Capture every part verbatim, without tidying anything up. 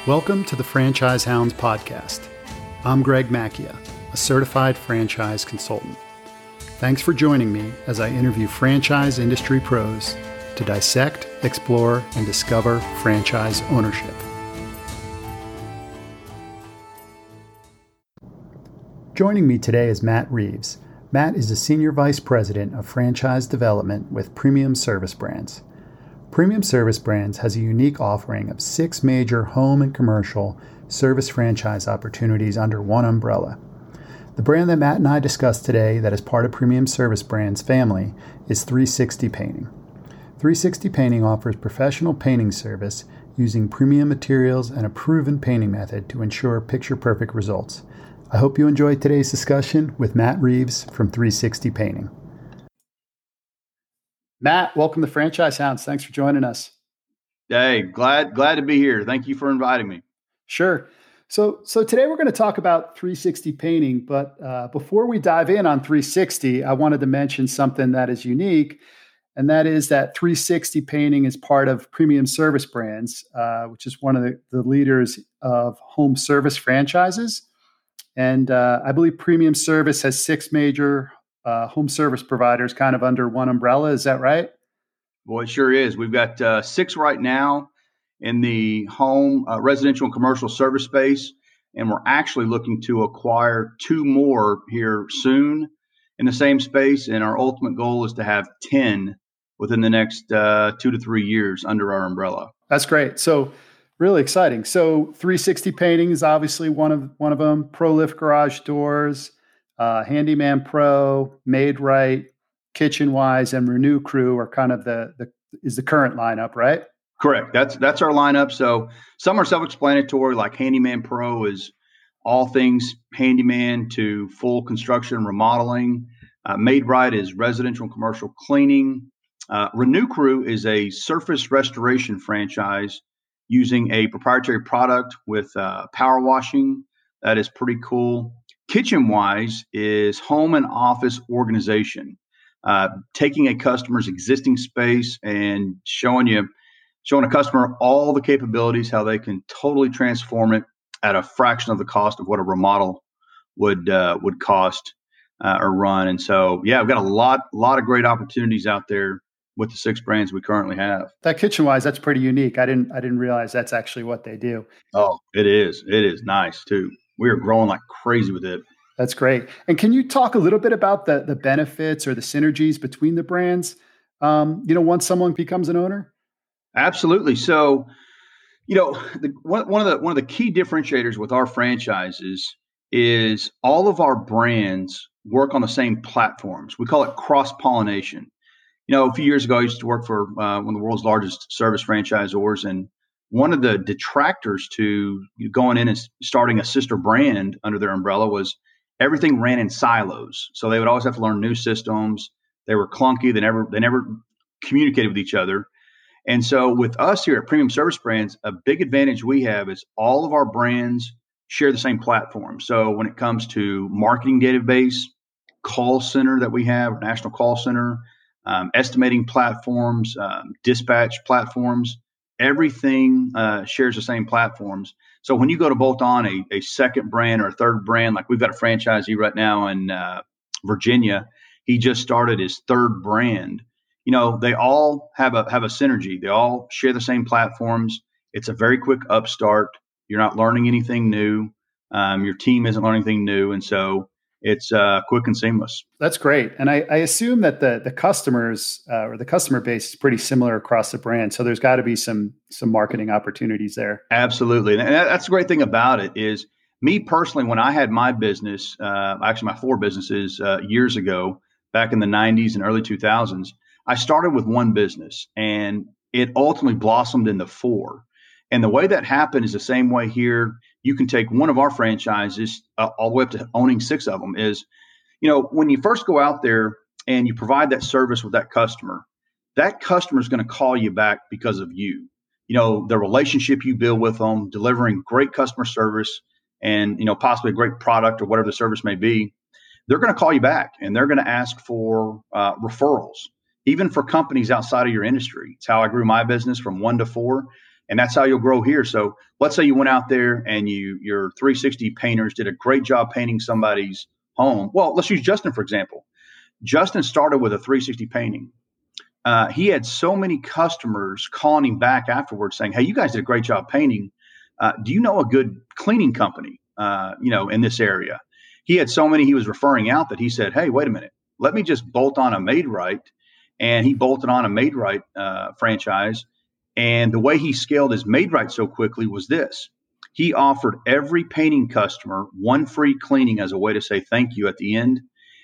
Welcome to the Franchise Hounds podcast. I'm Greg Macchia, a certified franchise consultant. Thanks for joining me as I interview franchise industry pros to dissect, explore, and discover franchise ownership. Joining me today is Matt Reeves. Matt is the Senior Vice President of Franchise Development with Premium Service Brands. Premium Service Brands has a unique offering of six major home and commercial service franchise opportunities under one umbrella. The brand that Matt and I discussed today that is part of Premium Service Brands family is three sixty Painting. three sixty Painting offers professional painting service using premium materials and a proven painting method to ensure picture-perfect results. I hope you enjoyed today's discussion with Matt Reeves from three sixty Painting. Matt, welcome to Franchise Hounds. Thanks for joining us. Hey, glad glad to be here. Thank you for inviting me. Sure. So so today we're going to talk about three sixty Painting, but uh, before we dive in on three sixty, I wanted to mention something that is unique, and that is that three sixty Painting is part of Premium Service Brands, uh, which is one of the, the leaders of home service franchises. And uh, I believe Premium Service has six major uh, home service providers kind of under one umbrella. Is that right? Well, it sure is. We've got uh, six right now in the home, uh, residential and commercial service space, and we're actually looking to acquire two more here soon in the same space. And our ultimate goal is to have ten within the next uh, two to three years under our umbrella. That's great. So really exciting. So three sixty Painting is obviously one of one of them. ProLift Garage Doors, uh, Handyman Pro, Made Right, KitchenWise, and Renew Crew are kind of the, the is the current lineup, right? Correct. That's that's our lineup. So some are self-explanatory, like Handyman Pro is all things handyman to full construction and remodeling. Uh, Made Right is residential and commercial cleaning. Uh, Renew Crew is a surface restoration franchise using a proprietary product with uh, power washing. That is pretty cool. KitchenWise is home and office organization, uh, taking a customer's existing space and showing you, showing a customer all the capabilities, how they can totally transform it at a fraction of the cost of what a remodel would uh, would cost uh, or run. And so, yeah, I've got a lot, lot of great opportunities out there with the six brands we currently have. That KitchenWise, that's pretty unique. I didn't I didn't realize that's actually what they do. Oh, it is. It is nice too. We are growing like crazy with it. That's great. And can you talk a little bit about the the benefits or the synergies between the brands? Um, you know, once someone becomes an owner. Absolutely. So, you know, the, one, one of the one of the key differentiators with our franchises is all of our brands work on the same platforms. We call it cross-pollination. You know, a few years ago, I used to work for uh, one of the world's largest service franchisors, and one of the detractors to going in and starting a sister brand under their umbrella was everything ran in silos. So they would always have to learn new systems. They were clunky. They never they never communicated with each other. And so with us here at Premium Service Brands, a big advantage we have is all of our brands share the same platform. So when it comes to marketing database, call center that we have, national call center, Um, estimating platforms, um, dispatch platforms, everything uh, shares the same platforms. So when you go to bolt on a, a second brand or a third brand, like we've got a franchisee right now in uh, Virginia, he just started his third brand. You know, they all have a have a synergy. They all share the same platforms. It's a very quick upstart. You're not learning anything new. Um, your team isn't learning anything new, and so it's uh, quick and seamless. That's great. And I, I assume that the the customers uh, or the customer base is pretty similar across the brand. So there's got to be some some marketing opportunities there. Absolutely. And that's the great thing about it is me personally, when I had my business, uh, actually my four businesses uh, years ago, back in the nineties and early two thousands, I started with one business and it ultimately blossomed into four. And the way that happened is the same way here. You can take one of our franchises uh, all the way up to owning six of them is, you know, when you first go out there and you provide that service with that customer, that customer is going to call you back because of you. You know, the relationship you build with them, delivering great customer service and, you know, possibly a great product or whatever the service may be, they're going to call you back and they're going to ask for uh, referrals, even for companies outside of your industry. It's how I grew my business from one to four. And that's how you'll grow here. So let's say you went out there and you your three sixty painters did a great job painting somebody's home. Well, let's use Justin, for example. Justin started with a three sixty painting. Uh, he had so many customers calling him back afterwards saying, hey, you guys did a great job painting. Uh, do you know a good cleaning company, uh, you know, in this area? He had so many he was referring out that he said, hey, wait a minute, let me just bolt on a Made Right. And he bolted on a Made Right uh, franchise. And the way he scaled his Made Right so quickly was this. He offered every painting customer one free cleaning as a way to say thank you at the end.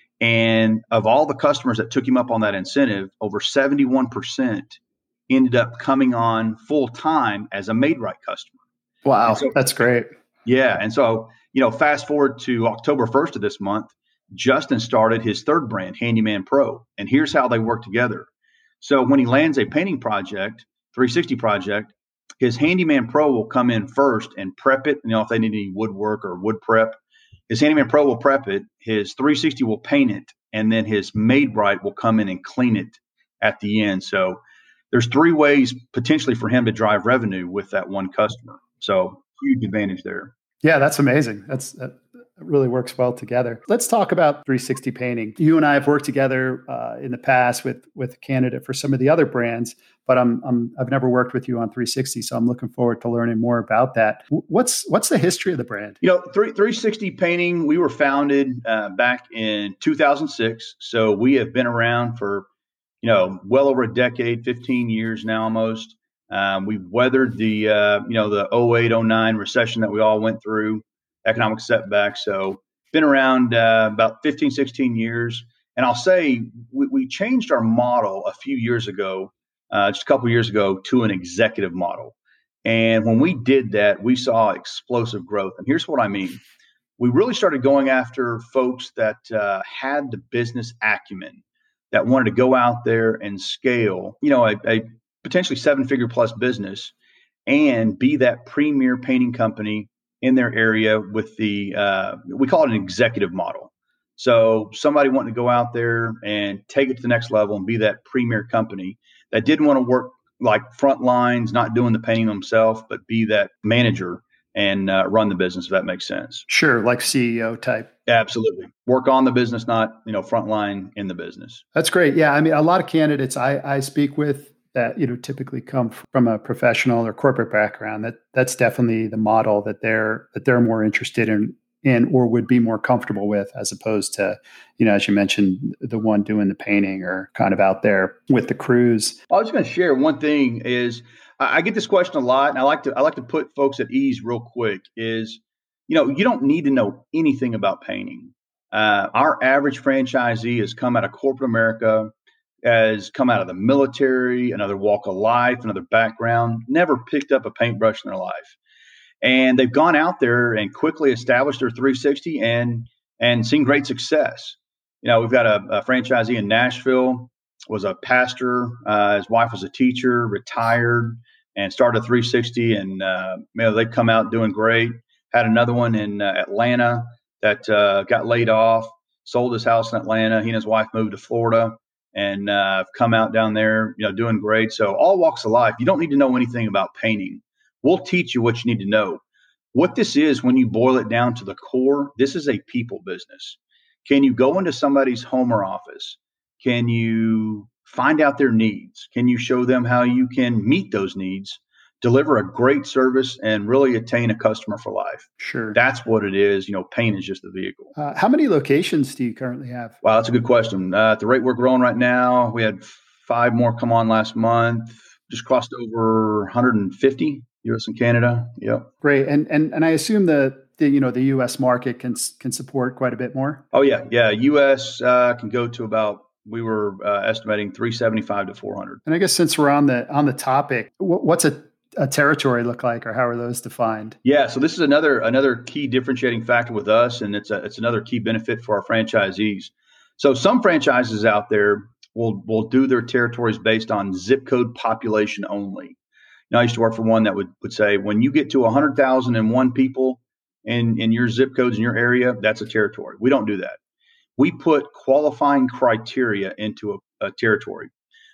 And of all the customers that took him up on that incentive, over seventy-one percent ended up coming on full time as a Made Right customer. Wow, so, that's great. Yeah. And so, you know, fast forward to October first of this month, Justin started his third brand, Handyman Pro. And here's how they work together. So when he lands a painting project, three sixty project, his Handyman Pro will come in first and prep it. You know, if they need any woodwork or wood prep, his Handyman Pro will prep it. His three sixty will paint it. And then his Made Right will come in and clean it at the end. So there's three ways potentially for him to drive revenue with that one customer. So huge advantage there. Yeah, that's amazing. That's that really works well together. Let's talk about three sixty painting. You and I have worked together uh, in the past with with a candidate for some of the other brands, but I'm, I'm I've never worked with you on three sixty, so I'm looking forward to learning more about that. What's what's the history of the brand? You know, three sixty Painting, we were founded uh, back in two thousand six, so we have been around for you know well over a decade, fifteen years now almost. Um, we've weathered the, uh, you know, the oh eight, oh nine recession that we all went through, economic setbacks. So been around uh, about fifteen, sixteen years. And I'll say we, we changed our model a few years ago, uh, just a couple of years ago, to an executive model. And when we did that, we saw explosive growth. And here's what I mean. We really started going after folks that uh, had the business acumen, that wanted to go out there and scale, you know, a, a potentially seven-figure plus business and be that premier painting company in their area with the, uh, we call it an executive model. So somebody wanting to go out there and take it to the next level and be that premier company that didn't want to work like front lines, not doing the painting themselves, but be that manager and uh, run the business, if that makes sense. Sure, like C E O type. Absolutely. Work on the business, not, you know, front line in the business. That's great. Yeah, I mean, a lot of candidates I, I speak with that, you know, typically come from a professional or corporate background, that that's definitely the model that they're that they're more interested in in or would be more comfortable with, as opposed to, you know, as you mentioned, the one doing the painting or kind of out there with the crews. I was going to share one thing is I get this question a lot, and I like to I like to put folks at ease real quick. Is, you know, you don't need to know anything about painting. Uh, our average franchisee has come out of corporate America, has come out of the military, another walk of life, another background, never picked up a paintbrush in their life. And they've gone out there and quickly established their three sixty and and seen great success. You know, we've got a, a franchisee in Nashville, was a pastor. Uh, his wife was a teacher, retired, and started a three sixty. And, uh, you know, they've come out doing great. Had another one in uh, Atlanta that uh, got laid off, sold his house in Atlanta. He and his wife moved to Florida. And uh, come out down there, you know, doing great. So all walks of life, you don't need to know anything about painting. We'll teach you what you need to know. What this is, when you boil it down to the core, this is a people business. Can you go into somebody's home or office? Can you find out their needs? Can you show them how you can meet those needs, deliver a great service, and really attain a customer for life? Sure. That's what it is. You know, paint is just the vehicle. Uh, how many locations do you currently have? Wow, that's a good question. Uh, at the rate we're growing right now, we had five more come on last month, just crossed over one hundred fifty, U S and Canada. Yep. Great. And and and I assume the, the you know, the U S market can can support quite a bit more? Oh, yeah. Yeah. U S uh, can go to about, we were uh, estimating three seventy-five to four hundred. And I guess since we're on the on the topic, what's a a territory look like, or how are those defined? Yeah, so this is another another key differentiating factor with us, and it's a, it's another key benefit for our franchisees. So some franchises out there will will do their territories based on zip code population only. You know, I used to work for one that would, would say, when you get to one hundred thousand one people in, in your zip codes in your area, that's a territory. We don't do that. We put qualifying criteria into a, a territory.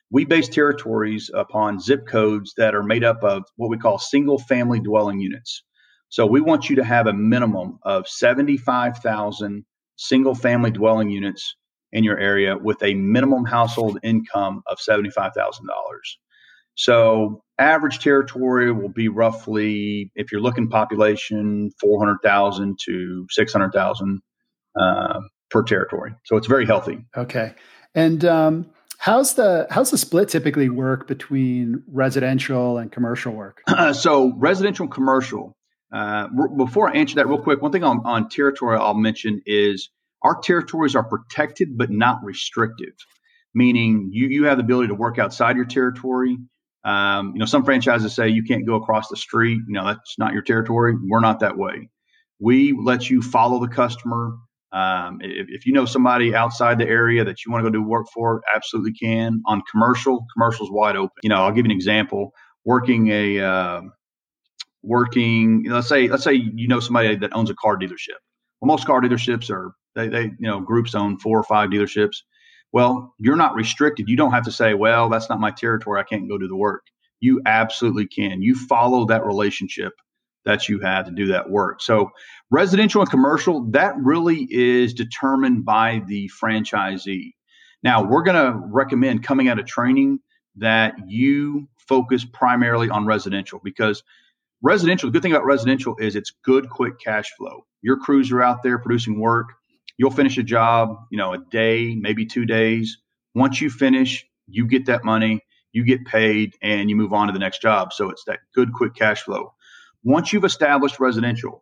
we base territories upon zip codes that are made up of what we call single family dwelling units. So we want you to have a minimum of seventy-five thousand single family dwelling units in your area with a minimum household income of seventy-five thousand dollars. So average territory will be roughly, if you're looking population, four hundred thousand to six hundred thousand uh, per territory. So it's very healthy. Okay. And um, how's the how's the split typically work between residential and commercial work? Uh, so residential and commercial. Uh, r- before I answer that real quick, one thing on, on territory I'll mention is our territories are protected but not restrictive, meaning you you have the ability to work outside your territory. Um, you know, some franchises say you can't go across the street. You know, that's not your territory. We're not that way. We let you follow the customer. Um, if, if you know somebody outside the area that you want to go do work for, absolutely can. On commercial, commercial's wide open. You know, I'll give you an example. Working a uh, working, you know, let's say let's say you know somebody that owns a car dealership. Well, most car dealerships are they they you know groups own four or five dealerships. Well, you're not restricted. You don't have to say, well, that's not my territory. I can't go do the work. You absolutely can. You follow that relationship that you have to do that work. So residential and commercial, that really is determined by the franchisee. Now, we're going to recommend coming out of training that you focus primarily on residential, because residential, the good thing about residential is it's good, quick cash flow. Your crews are out there producing work. You'll finish a job, you know, a day, maybe two days. Once you finish, you get that money, you get paid, and you move on to the next job. So it's that good, quick cash flow. Once you've established residential,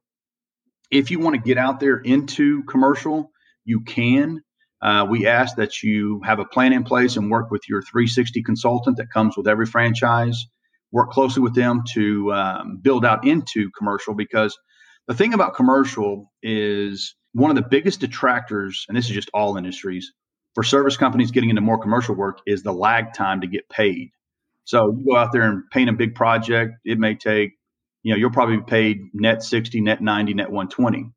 if you want to get out there into commercial, you can. Uh, we ask that you have a plan in place and work with your three sixty consultant that comes with every franchise. Work closely with them to um, build out into commercial, because the thing about commercial is one of the biggest detractors, and this is just all industries, for service companies getting into more commercial work is the lag time to get paid. So you go out there and paint a big project. It may take, you know, you'll probably be paid net sixty, net ninety, net one twenty.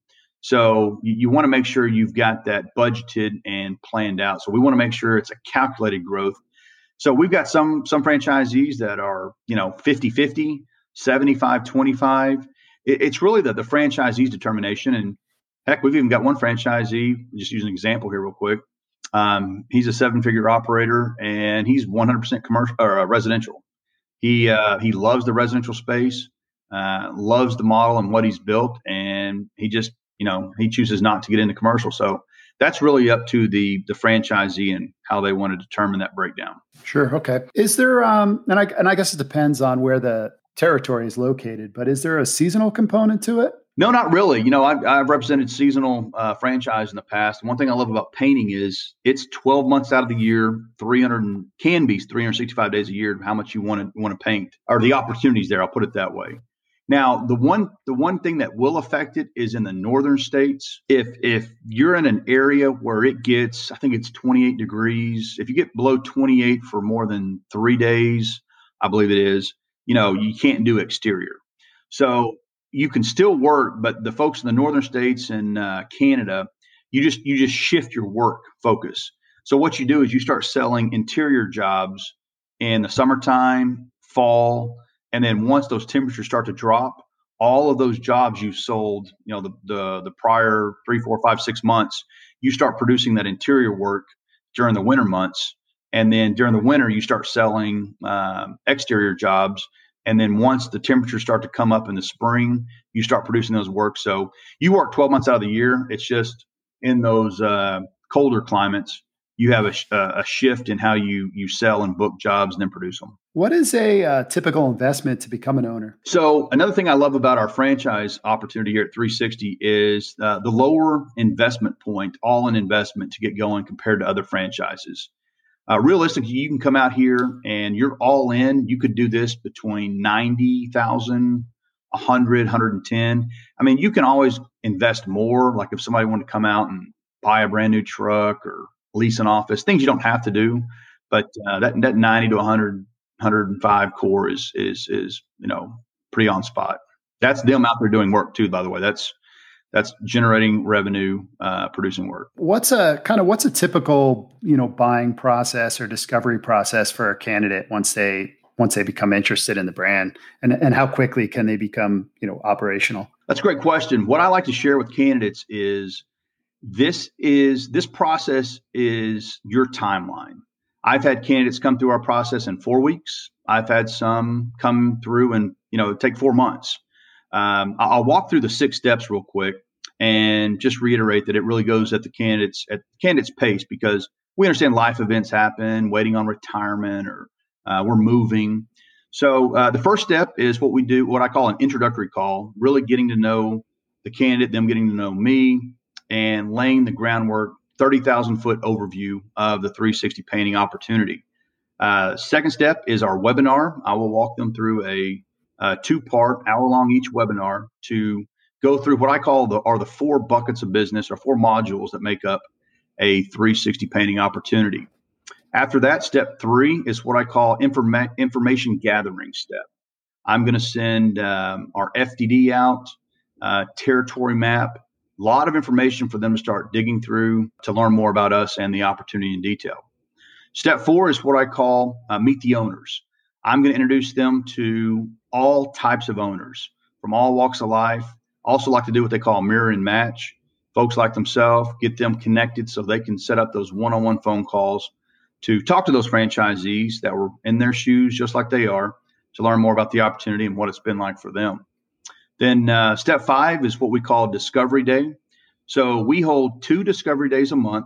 So you, you want to make sure you've got that budgeted and planned out. So we want to make sure it's a calculated growth. So we've got some some franchisees that are, you know, fifty-fifty, seventy-five twenty-five. It, it's really the, the franchisee's determination. And heck, we've even got one franchisee, just use an example here real quick. Um, he's a seven-figure operator, and he's one hundred percent commercial or uh, residential. He uh, he loves the residential space, uh, loves the model and what he's built, and he just, you know, he chooses not to get into commercial. So that's really up to the the franchisee and how they want to determine that breakdown. Sure. Okay. Is there um and I and I guess it depends on where the territory is located, but is there a seasonal component to it? No, not really. You know, I've, I've represented seasonal uh, franchise in the past. One thing I love about painting is it's twelve months out of the year, three hundred can be three hundred sixty-five days a year, how much you want to want to paint, or the opportunities there. I'll put it that way. Now, the one the one thing that will affect it is in the northern states. If if you're in an area where it gets, I think it's twenty-eight degrees, if you get below twenty-eight for more than three days, I believe it is, you know, you can't do exterior. So you can still work, but the folks in the northern states and uh, Canada, you just you just shift your work focus. So what you do is you start selling interior jobs in the summertime, fall, and then once those temperatures start to drop, all of those jobs you've sold, you know, the the the prior three, four, five, six months, you start producing that interior work during the winter months, and then during the winter you start selling um, exterior jobs. And then once the temperatures start to come up in the spring, you start producing those work. So you work twelve months out of the year. It's just in those uh, colder climates, you have a, a shift in how you you sell and book jobs and then produce them. What is a uh, typical investment to become an owner? So another thing I love about our franchise opportunity here at three sixty is uh, the lower investment point, all in investment to get going compared to other franchises. Uh, realistically, you can come out here and you're all in. You could do this between ninety thousand, one hundred, one hundred ten. I mean, you can always invest more. Like if somebody wanted to come out and buy a brand new truck or lease an office, things you don't have to do. But uh, that that ninety to one hundred, one hundred five core is is is you know pretty on spot. That's them out there doing work too. By the way, that's that's generating revenue, uh, producing work. What's a kind of what's a typical, you know, buying process or discovery process for a candidate once they once they become interested in the brand, and and how quickly can they become, you know, operational? That's a great question. What I like to share with candidates is this is this process is your timeline. I've had candidates come through our process in four weeks. I've had some come through and, you know, take four months. Um, I'll walk through the six steps real quick and just reiterate that it really goes at the candidates at the candidate's pace, because we understand life events happen, waiting on retirement, or uh, we're moving. So uh, the first step is what we do, what I call an introductory call, really getting to know the candidate, them getting to know me, and laying the groundwork, thirty thousand foot overview of the three sixty painting opportunity. Uh, second step is our webinar. I will walk them through a, a two-part, hour-long each webinar to go through what I call the are the four buckets of business, or four modules that make up a three sixty painting opportunity. After that, step three is what I call informa- information gathering step. I'm going to send um, our F D D out, uh, territory map, a lot of information for them to start digging through to learn more about us and the opportunity in detail. Step four is what I call uh, meet the owners. I'm going to introduce them to all types of owners from all walks of life. Also like to do what they call mirror and match. Folks like themselves, get them connected so they can set up those one-on-one phone calls to talk to those franchisees that were in their shoes just like they are, to learn more about the opportunity and what it's been like for them. Then uh, step five is what we call Discovery Day. So we hold two Discovery Days a month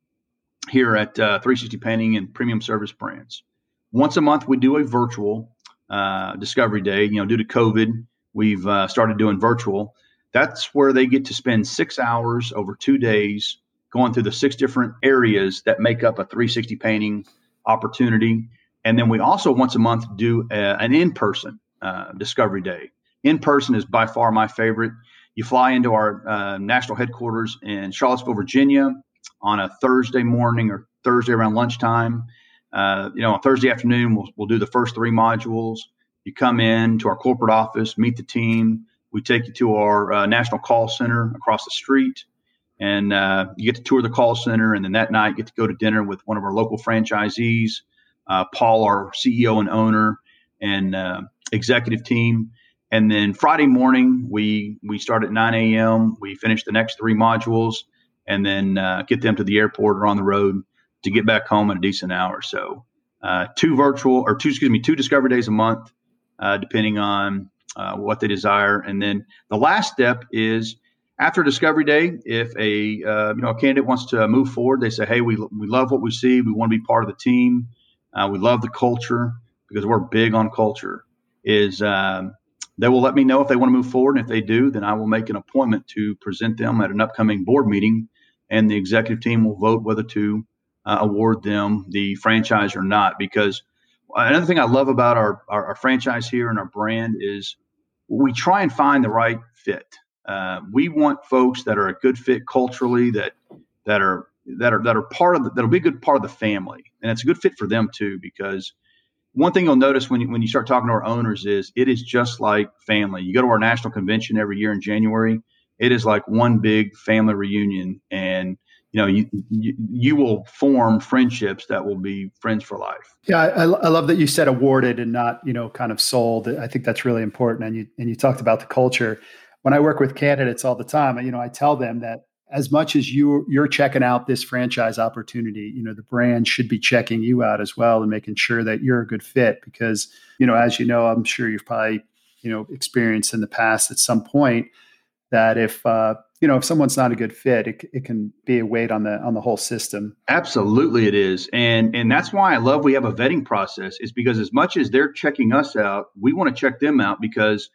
here at uh, three sixty Painting and Premium Service Brands. Once a month, we do a virtual uh, Discovery Day. You know, due to COVID, we've uh, started doing virtual. That's where they get to spend six hours over two days going through the six different areas that make up a three sixty painting opportunity. And then we also once a month do a, an in-person uh, Discovery Day. In-person is by far my favorite. You fly into our uh, national headquarters in Charlottesville, Virginia on a Thursday morning or Thursday around lunchtime. Uh, you know, on Thursday afternoon, we'll, we'll do the first three modules. You come in to our corporate office, meet the team. We take you to our uh, national call center across the street. And uh, you get to tour the call center, and then that night you get to go to dinner with one of our local franchisees, uh, Paul, our C E O and owner, and uh, executive team. And then Friday morning, we we start at nine a.m. We finish the next three modules, and then uh, get them to the airport or on the road to get back home in a decent hour. So uh, two virtual, or two, excuse me, two Discovery Days a month, uh, depending on uh, what they desire. And then the last step is, after Discovery Day, if a uh, you know a candidate wants to move forward, they say, "Hey, we we love what we see. We want to be part of the team. Uh, we love the culture," because we're big on culture. Is um, they will let me know if they want to move forward, and if they do, then I will make an appointment to present them at an upcoming board meeting, and the executive team will vote whether to uh, award them the franchise or not. Because another thing I love about our, our our franchise here and our brand is we try and find the right fit. Uh, we want folks that are a good fit culturally, that that are that are that are part of the, that'll be a good part of the family, and it's a good fit for them too. Because one thing you'll notice when you, when you start talking to our owners is it is just like family. You go to our national convention every year in January; it is like one big family reunion, and you know you you, you will form friendships that will be friends for life. Yeah, I, I love that you said awarded and not, you know, kind of sold. I think that's really important. And you and you talked about the culture. When I work with candidates all the time, you know, I tell them that as much as you you're checking out this franchise opportunity, you know, the brand should be checking you out as well and making sure that you're a good fit. Because, you know, as you know, I'm sure you've probably, you know, experienced in the past at some point that if uh, you know, if someone's not a good fit, it, it can be a weight on the on the whole system. Absolutely, it is, and and that's why I love we have a vetting process. Is because as much as they're checking us out, we want to check them out. Because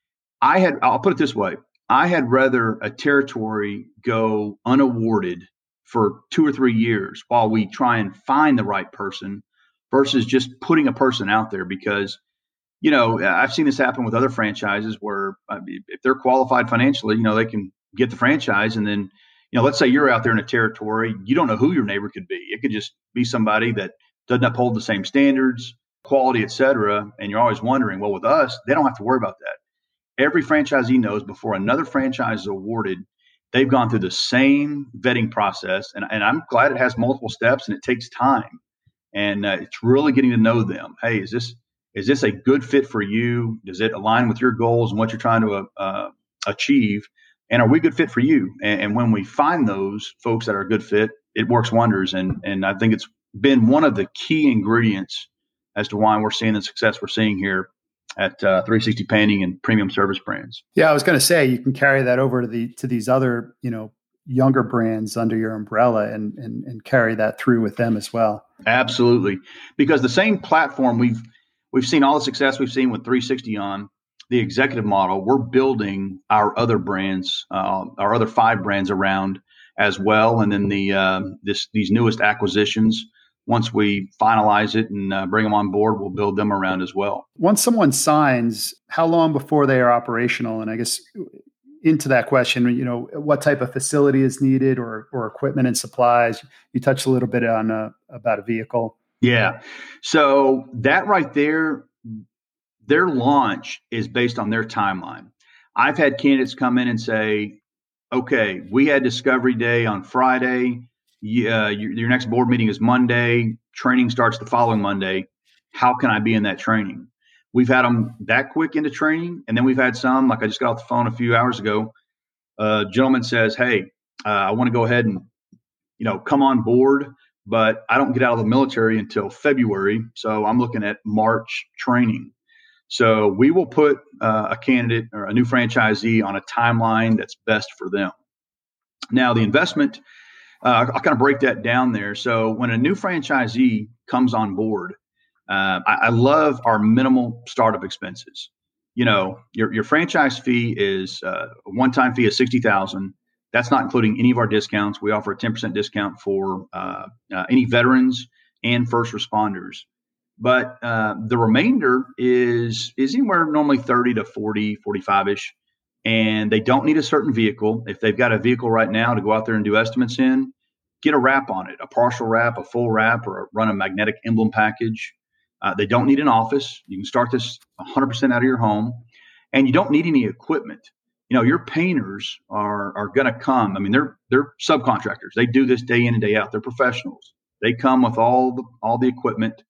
I had, I'll put it this way, I had rather a territory go unawarded for two or three years while we try and find the right person versus just putting a person out there. Because, you know, I've seen this happen with other franchises where I mean, if they're qualified financially, you know, they can get the franchise. And then, you know, let's say you're out there in a territory, you don't know who your neighbor could be. It could just be somebody that doesn't uphold the same standards, quality, et cetera. And you're always wondering, well, with us, they don't have to worry about that. Every franchisee knows before another franchise is awarded, they've gone through the same vetting process. And, and I'm glad it has multiple steps and it takes time. And uh, it's really getting to know them. Hey, is this is this a good fit for you? Does it align with your goals and what you're trying to uh, achieve? And are we a good fit for you? And, and when we find those folks that are a good fit, it works wonders. And and I think it's been one of the key ingredients as to why we're seeing the success we're seeing here at uh, three sixty Painting and Premium Service Brands. Yeah, I was going to say you can carry that over to the to these other, you know, younger brands under your umbrella and and and carry that through with them as well. Absolutely, because the same platform we've we've seen all the success we've seen with three sixty on the executive model. We're building our other brands, uh, our other five brands around as well, and then the uh, this these newest acquisitions. Once we finalize it and uh, bring them on board, we'll build them around as well. Once someone signs, how long before they are operational? And I guess into that question, you know, what type of facility is needed or or equipment and supplies? You touched a little bit on uh, about a vehicle. Yeah. So that right there, their launch is based on their timeline. I've had candidates come in and say, okay, we had discovery day on Friday. Yeah, your, your next board meeting is Monday. Training starts the following Monday. How can I be in that training? We've had them that quick into training. And then we've had some, like I just got off the phone a few hours ago. A gentleman says, hey, uh, I want to go ahead and, you know, come on board, but I don't get out of the military until February. So I'm looking at March training. So we will put uh, a candidate or a new franchisee on a timeline that's best for them. Now, the investment, Uh, I'll kind of break that down there. So when a new franchisee comes on board, uh, I, I love our minimal startup expenses. You know, your your franchise fee is uh, a one-time fee of sixty thousand dollars. That's not including any of our discounts. We offer a ten percent discount for uh, uh, any veterans and first responders. But uh, the remainder is is anywhere normally thirty to forty, forty-five-ish. And they don't need a certain vehicle. If they've got a vehicle right now to go out there and do estimates in, get a wrap on it, a partial wrap, a full wrap, or run a magnetic emblem package. Uh, they don't need an office. You can start this one hundred percent out of your home. And you don't need any equipment. You know, your painters are are going to come. I mean, they're they're subcontractors. They do this day in and day out. They're professionals. They come with all the all the equipment.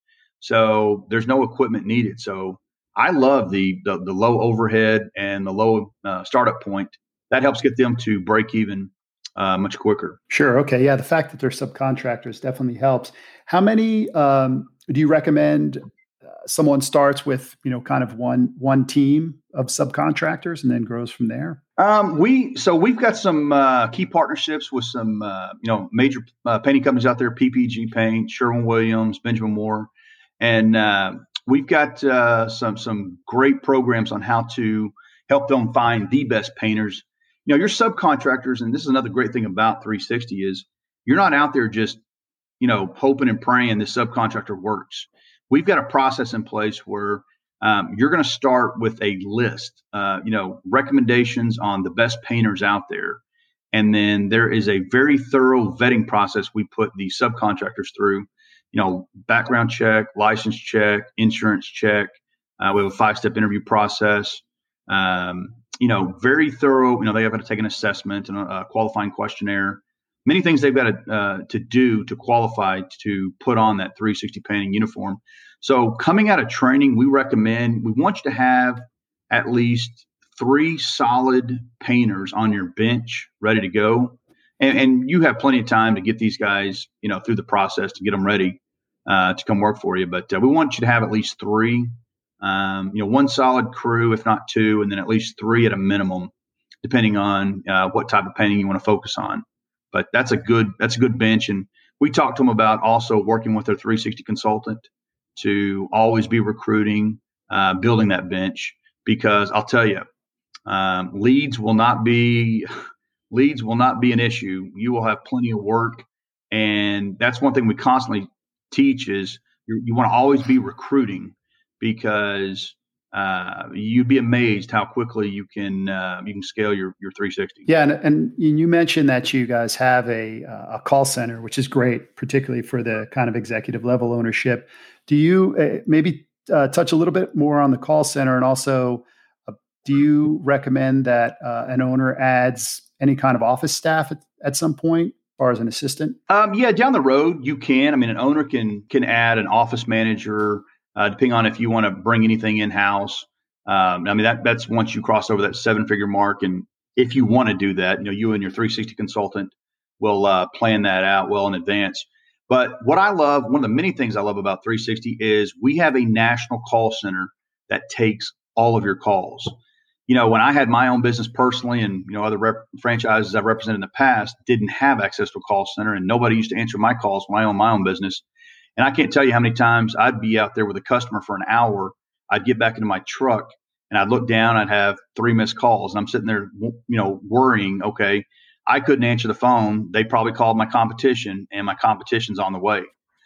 So there's no equipment needed. So I love the, the the low overhead and the low uh, startup point. That helps get them to break even uh, much quicker. Sure. Okay. Yeah. The fact that they're subcontractors definitely helps. How many um, do you recommend uh, someone starts with, you know, kind of one one team of subcontractors and then grows from there? Um, we so we've got some uh, key partnerships with some uh, you know major uh, painting companies out there: P P G Paint, Sherwin-Williams, Benjamin Moore, and uh, we've got uh, some some great programs on how to help them find the best painters. You know, your subcontractors, and this is another great thing about three sixty is you're not out there just, you know, hoping and praying this subcontractor works. We've got a process in place where um, you're going to start with a list, uh, you know, recommendations on the best painters out there. And then there is a very thorough vetting process we put the subcontractors through. You know, background check, license check, insurance check. Uh, we have a five-step interview process. Um, you know, very thorough. You know, they have to take an assessment and a, a qualifying questionnaire. Many things they've got to, uh, to do to qualify to put on that three sixty painting uniform. So coming out of training, we recommend, we want you to have at least three solid painters on your bench ready to go. And, and you have plenty of time to get these guys, you know, through the process to get them ready uh, to come work for you. But uh, we want you to have at least three, um, you know, one solid crew, if not two, and then at least three at a minimum, depending on uh, what type of painting you want to focus on. But that's a good that's a good bench. And we talked to them about also working with their three sixty consultant to always be recruiting, uh, building that bench, because I'll tell you, um, leads will not be leads will not be an issue. You will have plenty of work, and that's one thing we constantly teach is you, you want to always be recruiting, because uh, you'd be amazed how quickly you can uh, you can scale your your three sixty. Yeah, and, and you mentioned that you guys have a a call center, which is great, particularly for the kind of executive level ownership. Do you uh, maybe uh, touch a little bit more on the call center, and also uh, do you recommend that uh, an owner adds any kind of office staff at, at some point, or as an assistant? Um, yeah, down the road you can. I mean, an owner can can add an office manager, uh, depending on if you want to bring anything in house. Um, I mean, that that's once you cross over that seven figure mark, and if you want to do that, you know, you and your three sixty consultant will uh, plan that out well in advance. But what I love, one of the many things I love about three sixty is we have a national call center that takes all of your calls. You know, when I had my own business personally, and you know, other rep- franchises I've represented in the past didn't have access to a call center, and nobody used to answer my calls when I owned my own business. And I can't tell you how many times I'd be out there with a customer for an hour. I'd get back into my truck and I'd look down. I'd have three missed calls, and I'm sitting there, you know, worrying. Okay, I couldn't answer the phone. They probably called my competition, and my competition's on the way.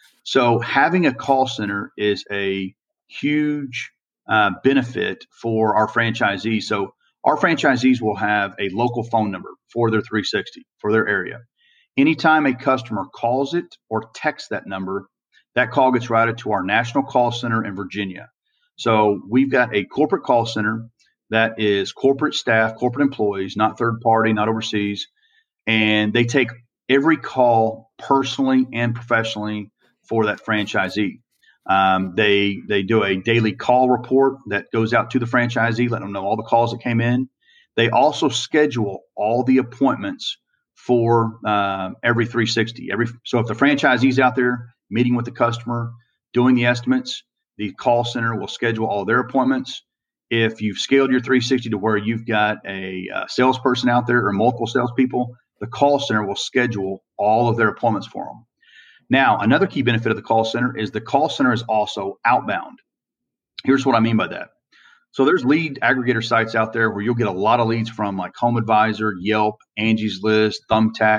So having a call center is a huge uh, benefit for our franchisees. So our franchisees will have a local phone number for their three sixty, for their area. Anytime a customer calls it or texts that number, that call gets routed to our national call center in Virginia. So we've got a corporate call center that is corporate staff, corporate employees, not third party, not overseas. And they take every call personally and professionally for that franchisee. Um, they they do a daily call report that goes out to the franchisee, letting them know all the calls that came in. They also schedule all the appointments for uh, every three sixty. Every so if the franchisee's out there meeting with the customer, doing the estimates, the call center will schedule all their appointments. If you've scaled your three sixty to where you've got a, a salesperson out there or multiple salespeople, the call center will schedule all of their appointments for them. Now, another key benefit of the call center is the call center is also outbound. Here's what I mean by that. So there's lead aggregator sites out there where you'll get a lot of leads from, like HomeAdvisor, Yelp, Angie's List, Thumbtack.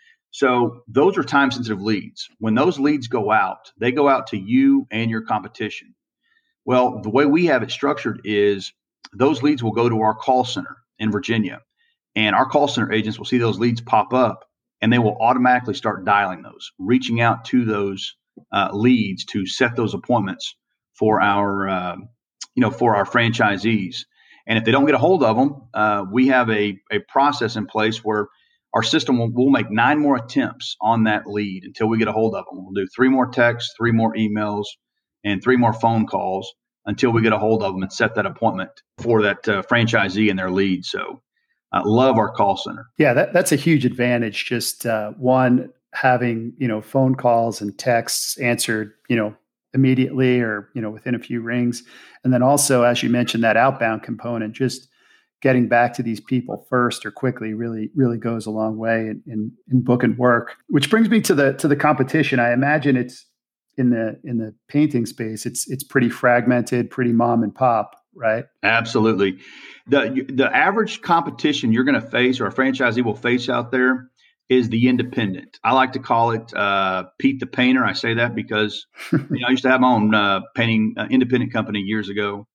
So those are time-sensitive leads. When those leads go out, they go out to you and your competition. Well, the way we have it structured is those leads will go to our call center in Virginia, and our call center agents will see those leads pop up, and they will automatically start dialing those, reaching out to those uh, leads to set those appointments for our, uh, you know, for our franchisees. And if they don't get a hold of them, uh, we have a, a process in place where our system will we'll make nine more attempts on that lead until we get a hold of them. We'll do three more texts, three more emails, and three more phone calls until we get a hold of them and set that appointment for that uh, franchisee and their lead. So I love our call center. Yeah, that, that's a huge advantage. Just uh, one, having, you know, phone calls and texts answered, you know, immediately or, you know, within a few rings. And then also, as you mentioned, that outbound component, just getting back to these people first or quickly really, really goes a long way in, in, in booking work. Which brings me to the to the competition. I imagine it's in the in the painting space, it's it's pretty fragmented, pretty mom and pop, right? Absolutely. The the average competition you're going to face, or a franchisee will face out there, is the independent. I like to call it uh, Pete the Painter. I say that because you know I used to have my own uh, painting uh, independent company years ago,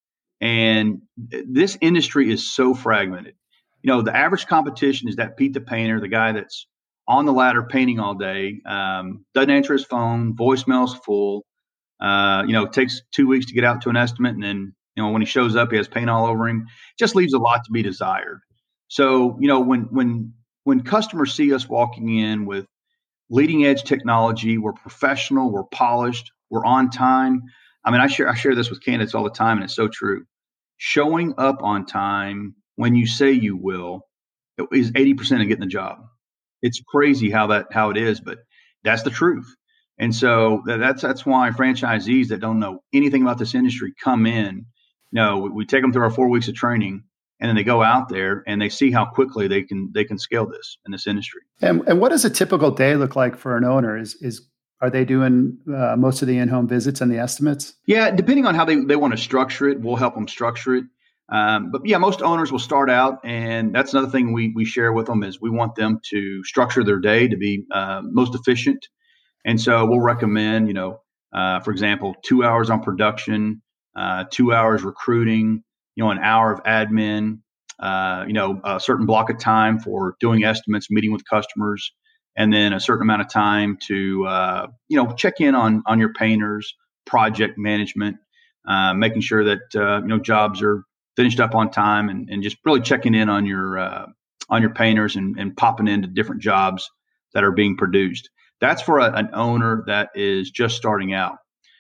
and this industry is so fragmented. You know, the average competition is that Pete the Painter, the guy that's on the ladder painting all day, um, doesn't answer his phone, voicemail's full. Uh, you know, it takes two weeks to get out to an estimate, and then you know when he shows up, he has paint all over him. Just leaves a lot to be desired. So you know when when when customers see us walking in with leading edge technology, we're professional, we're polished, we're on time. I mean, I share I share this with candidates all the time, and it's so true. Showing up on time when you say you will is eighty percent of getting the job. It's crazy how that how it is, but that's the truth. And so that's that's why franchisees that don't know anything about this industry come in. You know, we, we take them through our four weeks of training, and then they go out there and they see how quickly they can they can scale this in this industry. And, and what does a typical day look like for an owner? Is is are they doing uh, most of the in-home visits and the estimates? Yeah, depending on how they, they want to structure it, we'll help them structure it. Um, but yeah, most owners will start out, and that's another thing we we share with them is we want them to structure their day to be uh, most efficient. And so we'll recommend, you know, uh, for example, two hours on production, uh, two hours recruiting, you know, an hour of admin, uh, you know, a certain block of time for doing estimates, meeting with customers, and then a certain amount of time to, uh, you know, check in on on your painters, project management, uh, making sure that, uh, you know, jobs are finished up on time, and, and just really checking in on your uh, on your painters and, and popping into different jobs that are being produced. That's for a, an owner that is just starting out.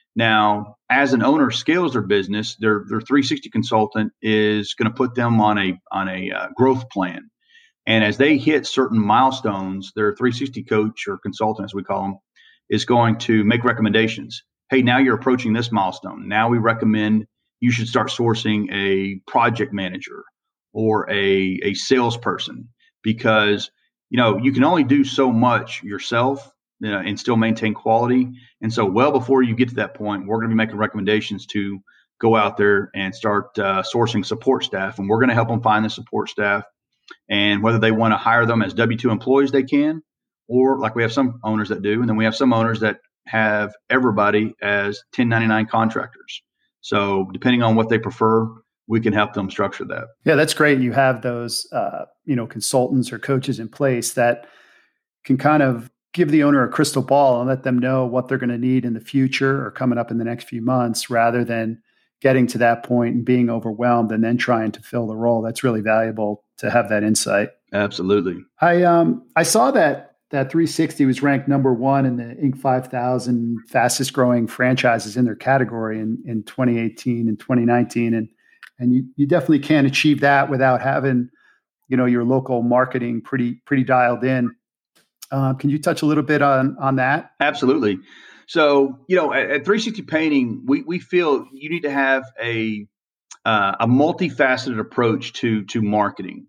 Now, as an owner scales their business, their their three sixty consultant is going to put them on a on a uh, growth plan. And as they hit certain milestones, their three sixty coach or consultant, as we call them, is going to make recommendations. Hey, now you're approaching this milestone. Now we recommend you should start sourcing a project manager or a, a salesperson, because you know you can only do so much yourself, you know, and still maintain quality. And so well before you get to that point, we're going to be making recommendations to go out there and start uh, sourcing support staff. And we're going to help them find the support staff. And whether they want to hire them as W two employees, they can, or like we have some owners that do. And then we have some owners that have everybody as ten ninety-nine contractors. So depending on what they prefer, we can help them structure that. Yeah, that's great. You have those, uh, you know, consultants or coaches in place that can kind of give the owner a crystal ball and let them know what they're going to need in the future or coming up in the next few months, rather than getting to that point and being overwhelmed and then trying to fill the role. That's really valuable to have that insight. Absolutely. I um I saw that that three sixty was ranked number one in the Inc five thousand fastest growing franchises in their category in, in twenty eighteen and twenty nineteen. And and you, you definitely can't achieve that without having, you know, your local marketing pretty pretty dialed in. Uh, can you touch a little bit on on that? Absolutely. So, you know, at, at three sixty Painting, we we feel you need to have a uh, a multifaceted approach to to marketing.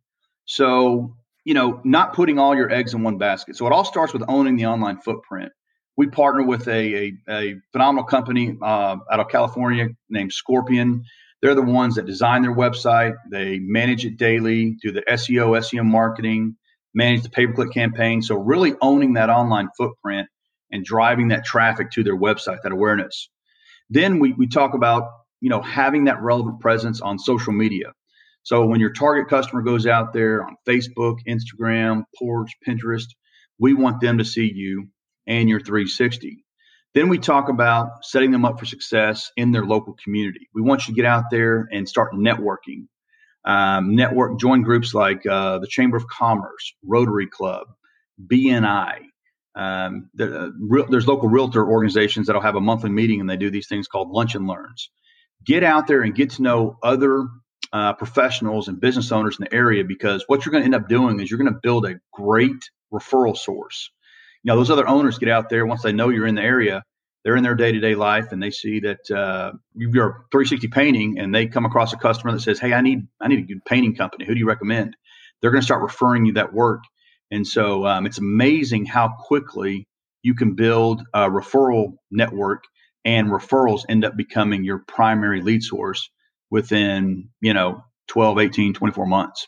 So, you know, not putting all your eggs in one basket. So it all starts with owning the online footprint. We partner with a a, a phenomenal company uh, out of California named Scorpion. They're the ones that design their website. They manage it daily, do the S E O, S E M marketing, manage the pay-per-click campaign. So really owning that online footprint and driving that traffic to their website, that awareness. Then we we talk about, you know, having that relevant presence on social media. So when your target customer goes out there on Facebook, Instagram, Porch, Pinterest, we want them to see you and your three sixty. Then we talk about setting them up for success in their local community. We want you to get out there and start networking. Um, network, join groups like uh, the Chamber of Commerce, Rotary Club, B N I. Um, there, uh, re- there's local realtor organizations that'll have a monthly meeting, and they do these things called lunch and learns. Get out there and get to know other uh, professionals and business owners in the area, because what you're going to end up doing is you're going to build a great referral source. You know, those other owners get out there once they know you're in the area. They're in their day-to-day life, and they see that uh, you're three sixty Painting, and they come across a customer that says, "Hey, I need I need a good painting company. Who do you recommend?" They're going to start referring you that work. And so um, it's amazing how quickly you can build a referral network, and referrals end up becoming your primary lead source within, you know, twelve, eighteen, twenty-four months.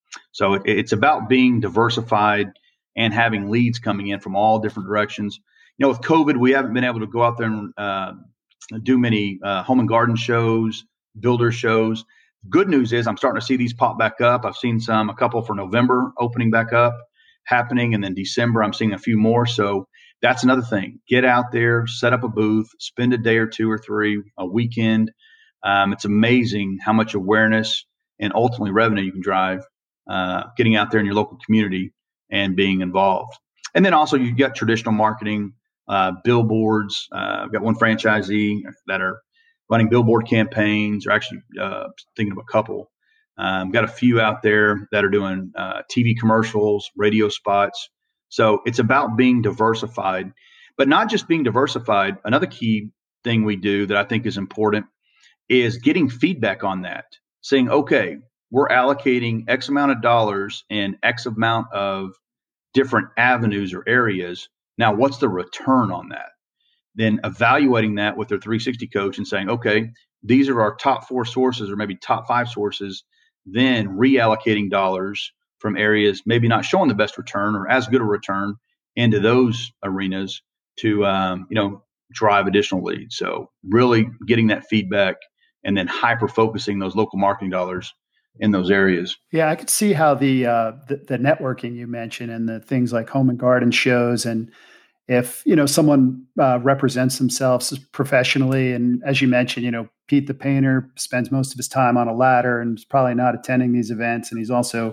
So it, it's about being diversified and having leads coming in from all different directions. You know, with COVID, we haven't been able to go out there and uh, do many uh, home and garden shows, builder shows. Good news is I'm starting to see these pop back up. I've seen some, a couple for November opening back up, happening. And then December, I'm seeing a few more. So that's another thing. Get out there, set up a booth, spend a day or two or three, a weekend. Um, it's amazing how much awareness and ultimately revenue you can drive uh, getting out there in your local community and being involved. And then also you've got traditional marketing, uh, billboards. Uh, I've got one franchisee that are running billboard campaigns, or actually uh, thinking of a couple. Um, got a few out there that are doing uh, T V commercials, radio spots. So it's about being diversified, but not just being diversified. Another key thing we do that I think is important is getting feedback on that, saying, okay, we're allocating X amount of dollars in X amount of different avenues or areas. Now, what's the return on that? Then evaluating that with their three sixty coach and saying, okay, these are our top four sources or maybe top five sources, then reallocating dollars from areas maybe not showing the best return or as good a return into those arenas to, um, you know, drive additional leads. So really getting that feedback and then hyper focusing those local marketing dollars in those areas. Yeah, I could see how the, uh, the the networking you mentioned and the things like home and garden shows, and if you know someone uh, represents themselves professionally, and as you mentioned, you know Pete the painter spends most of his time on a ladder and is probably not attending these events, and he's also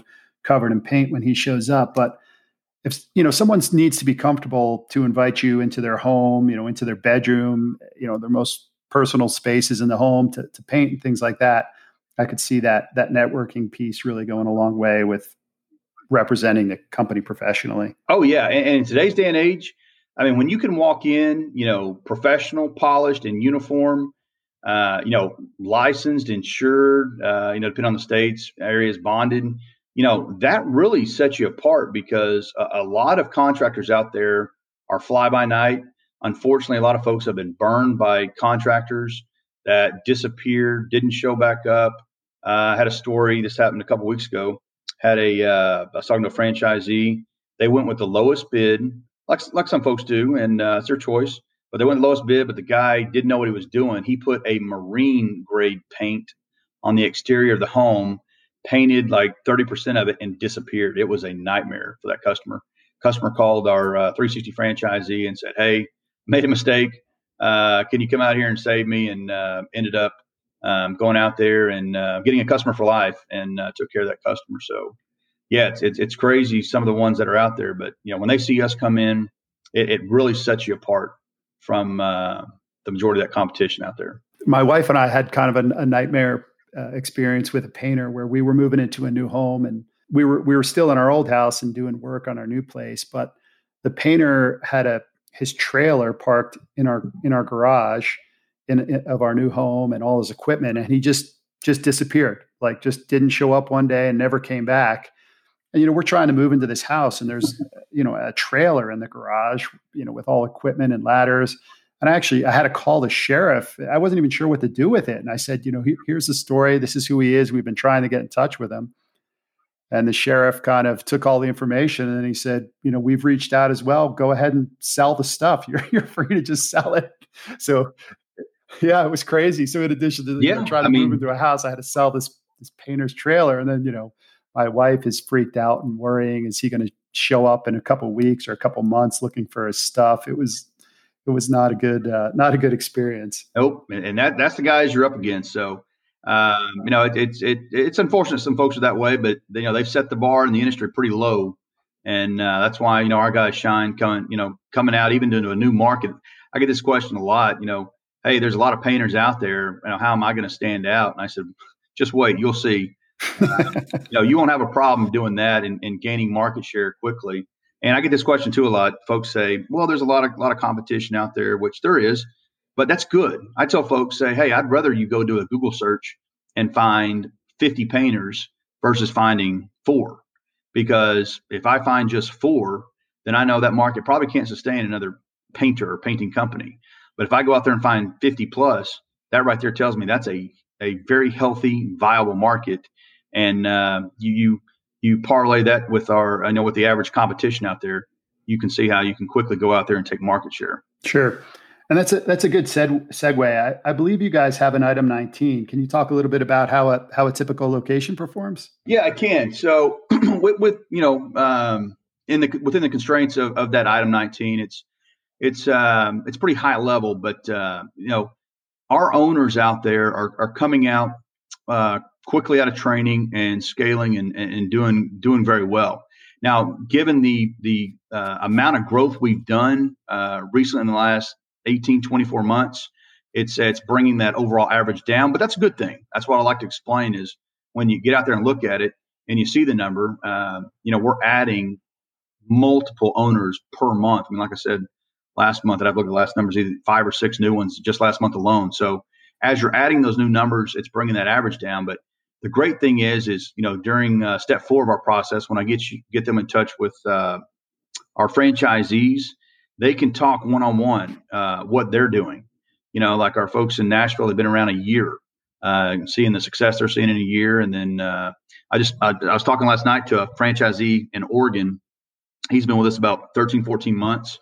covered in paint when he shows up. But if, you know, someone needs to be comfortable to invite you into their home, you know, into their bedroom, you know, their most personal spaces in the home to, to paint and things like that, I could see that that networking piece really going a long way with representing the company professionally. Oh yeah, and, and in today's day and age, I mean, when you can walk in, you know, professional, polished, in uniform, uh, you know, licensed, insured, uh, you know, depending on the states, areas bonded, you know, that really sets you apart because a, a lot of contractors out there are fly by night. Unfortunately, a lot of folks have been burned by contractors that disappeared, didn't show back up. Uh, I had a story, this happened a couple weeks ago. Had a, uh, I was talking to a franchisee. They went with the lowest bid, like like some folks do, and uh, it's their choice. But they went the lowest bid, but the guy didn't know what he was doing. He put a marine grade paint on the exterior of the home, painted like thirty percent of it, and disappeared. It was a nightmare for that customer. Customer called our uh, three sixty franchisee and said, "Hey, made a mistake. Uh, can you come out here and save me?" And uh, ended up um, going out there and uh, getting a customer for life, and uh, took care of that customer. So, yeah, it's, it's it's crazy some of the ones that are out there, but you know when they see us come in, it, it really sets you apart from uh, the majority of that competition out there. My wife and I had kind of a, a nightmare uh, experience with a painter where we were moving into a new home, and we were we were still in our old house and doing work on our new place, but the painter had a his trailer parked in our in our garage in, in of our new home and all his equipment, and he just just disappeared, like just didn't show up one day and never came back. And you know, we're trying to move into this house, and there's you know a trailer in the garage, you know, with all equipment and ladders. And actually, I had to call the sheriff. I wasn't even sure what to do with it. And I said, you know, here's the story. This is who he is. We've been trying to get in touch with him. And the sheriff kind of took all the information and he said, you know, we've reached out as well. Go ahead and sell the stuff. You're you're free to just sell it. So, yeah, it was crazy. So in addition to yeah, you know, trying to I mean, move into a house, I had to sell this this painter's trailer. And then, you know, my wife is freaked out and worrying, is he going to show up in a couple of weeks or a couple of months looking for his stuff? It was It was not a good, uh, not a good experience. Nope, and that that's the guys you're up against. So, um, you know, it, it's it, it's unfortunate some folks are that way, but you know they've set the bar in the industry pretty low, and uh, that's why you know our guys shine coming, you know, coming out even into a new market. I get this question a lot. You know, hey, there's a lot of painters out there. You know, how am I going to stand out? And I said, just wait, you'll see. Uh, you know, you won't have a problem doing that and, and gaining market share quickly. And I get this question too a lot. Folks say, well, there's a lot of lot of competition out there, which there is, but that's good. I tell folks, say, hey, I'd rather you go do a Google search and find fifty painters versus finding four. Because if I find just four, then I know that market probably can't sustain another painter or painting company. But if I go out there and find fifty plus, that right there tells me that's a, a very healthy, viable market. And uh, you, you you parlay that with our, I know with the average competition out there, you can see how you can quickly go out there and take market share. Sure. And that's a, that's a good seg- segue. I, I believe you guys have an item nineteen. Can you talk a little bit about how a, how a typical location performs? Yeah, I can. So with, with, you know, um, in the, within the constraints of, of that item nineteen, it's, it's, um, it's pretty high level, but, uh, you know, our owners out there are, are coming out, uh, quickly out of training and scaling and, and doing doing very well. Now, given the the uh, amount of growth we've done uh, recently in the last eighteen, twenty-four months, it's it's bringing that overall average down. But that's a good thing. That's what I like to explain is when you get out there and look at it and you see the number, uh, you know, we're adding multiple owners per month. I mean, like I said, last month, that I've looked at the last numbers, either five or six new ones just last month alone. So as you're adding those new numbers, it's bringing that average down. But the great thing is, is you know, during uh, step four of our process, when I get you get them in touch with uh, our franchisees, they can talk one on one what they're doing. You know, like our folks in Nashville, they've been around a year, uh, seeing the success they're seeing in a year. And then uh, I just I, I was talking last night to a franchisee in Oregon. He's been with us about thirteen, fourteen months,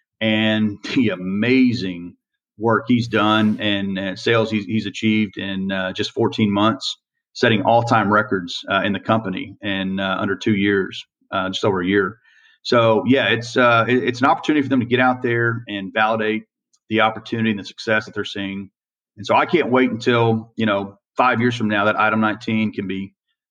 and the amazing work he's done and uh, sales he's, he's achieved in uh, just fourteen months. Setting all-time records uh, in the company in uh, under two years, uh, just over a year. So yeah, it's uh, it, it's an opportunity for them to get out there and validate the opportunity and the success that they're seeing. And so I can't wait until you know five years from now that item nineteen can be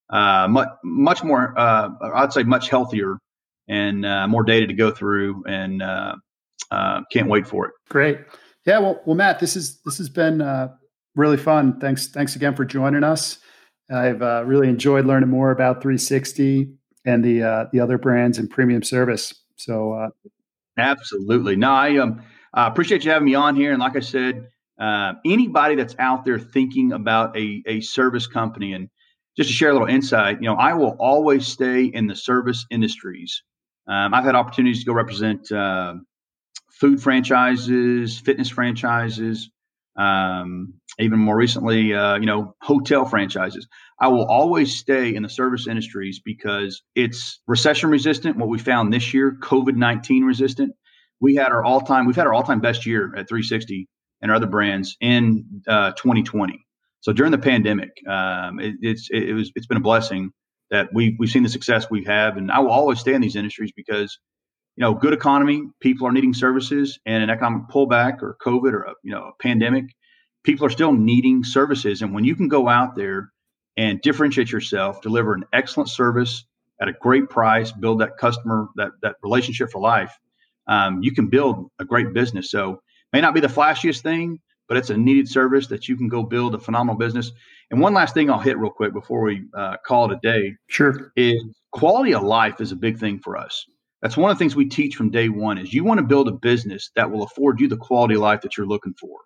uh, much much more. Uh, I'd say much healthier and uh, more data to go through, and uh, uh, can't wait for it. Great. Yeah. Well, well, Matt, this is this has been uh, really fun. Thanks. Thanks again for joining us. I've uh, really enjoyed learning more about three sixty and the uh, the other brands and premium service. So, uh, absolutely. No, I um, uh, appreciate you having me on here. And like I said, uh, anybody that's out there thinking about a a service company, and just to share a little insight, you know, I will always stay in the service industries. Um, I've had opportunities to go represent uh, food franchises, fitness franchises, um, even more recently, uh, you know, hotel franchises. I will always stay in the service industries because it's recession resistant. What we found this year, COVID nineteen resistant. We had our all time, we've had our all time best year at three sixty and our other brands in uh, twenty twenty. So during the pandemic, um, it, it's it was it's been a blessing that we we've seen the success we have, and I will always stay in these industries because, you know, good economy, people are needing services, and an economic pullback or COVID or a, you know, a pandemic, people are still needing services. And when you can go out there and differentiate yourself, deliver an excellent service at a great price, build that customer, that that relationship for life, um, you can build a great business. So may not be the flashiest thing, but it's a needed service that you can go build a phenomenal business. And one last thing I'll hit real quick before we uh, call it a day. Sure. Is quality of life is a big thing for us. That's one of the things we teach from day one is you want to build a business that will afford you the quality of life that you're looking for.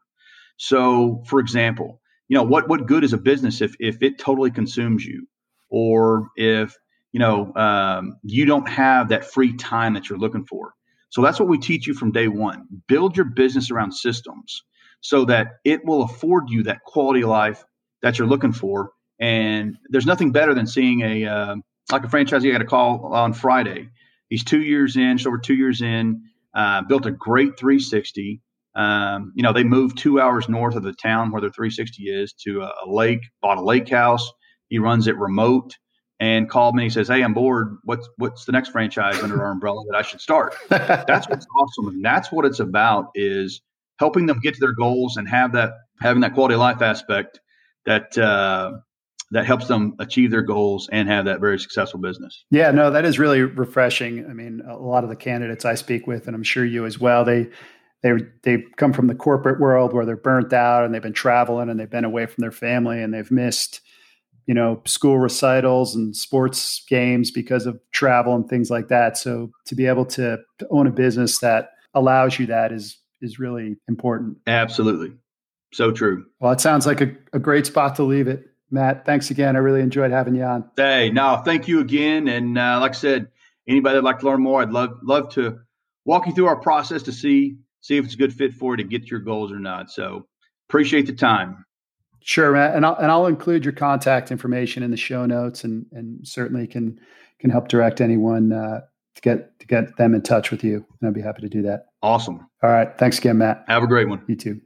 So, for example, you know, what what good is a business if if it totally consumes you, or if, you know, um, you don't have that free time that you're looking for. So that's what we teach you from day one. Build your business around systems so that it will afford you that quality of life that you're looking for. And there's nothing better than seeing a uh, like a franchisee I got a call on Friday. He's two years in, just over two years in, uh, built a great three sixty. Um, you know, they moved two hours north of the town where their three sixty is to a, a lake, bought a lake house. He runs it remote and called me. He says, "Hey, I'm bored. What's what's the next franchise under our umbrella that I should start?" That's what's awesome. And that's what it's about, is helping them get to their goals and have that, having that quality of life aspect that, uh, that helps them achieve their goals and have that very successful business. Yeah, no, that is really refreshing. I mean, a lot of the candidates I speak with, and I'm sure you as well, they they they come from the corporate world where they're burnt out and they've been traveling and they've been away from their family and they've missed, you know, school recitals and sports games because of travel and things like that. So to be able to, to own a business that allows you that is is really important. Absolutely. So true. Well, it sounds like a, a great spot to leave it. Matt, thanks again. I really enjoyed having you on. Hey, no, thank you again. And uh, like I said, anybody that'd like to learn more, I'd love love to walk you through our process to see see if it's a good fit for you to get your goals or not. So appreciate the time. Sure, Matt. And I'll and I'll include your contact information in the show notes, and and certainly can can help direct anyone uh, to get to get them in touch with you. And I'd be happy to do that. Awesome. All right. Thanks again, Matt. Have a great one. You too.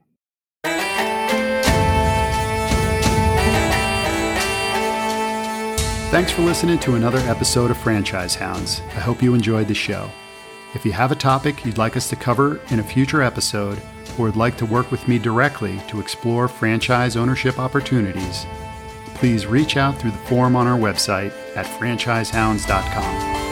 Thanks for listening to another episode of Franchise Hounds. I hope you enjoyed the show. If you have a topic you'd like us to cover in a future episode, or would like to work with me directly to explore franchise ownership opportunities, please reach out through the form on our website at franchise hounds dot com.